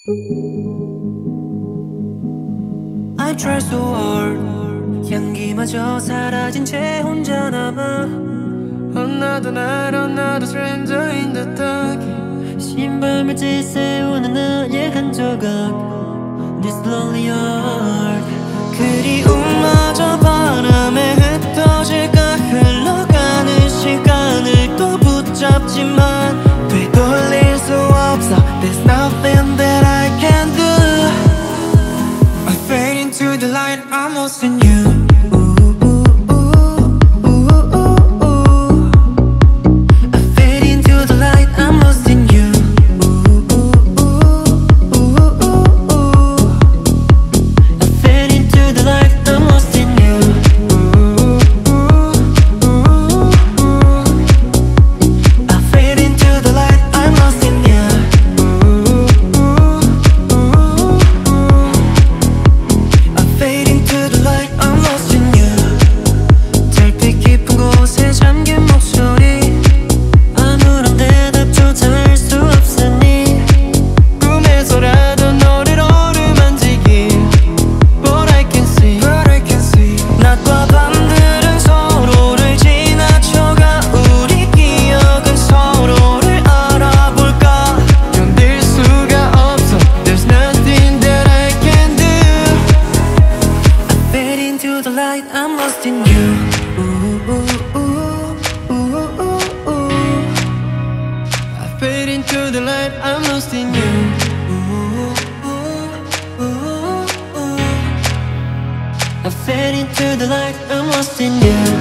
I try so hard 향기마저 사라진 채 혼자 남아 Another night, another stranger in the dark 신발물질 세우는 나의 한 조각 This lonely heart 그리움마저 바람에 흩어질까 흘러가는 시간을 또 붙잡지만 되돌릴 수 없어 There's nothing that I can do I fade into the light, I'm lost in you I'm lost in you. I fade into the light. I'm lost in you. I fade into the light. I'm lost in you.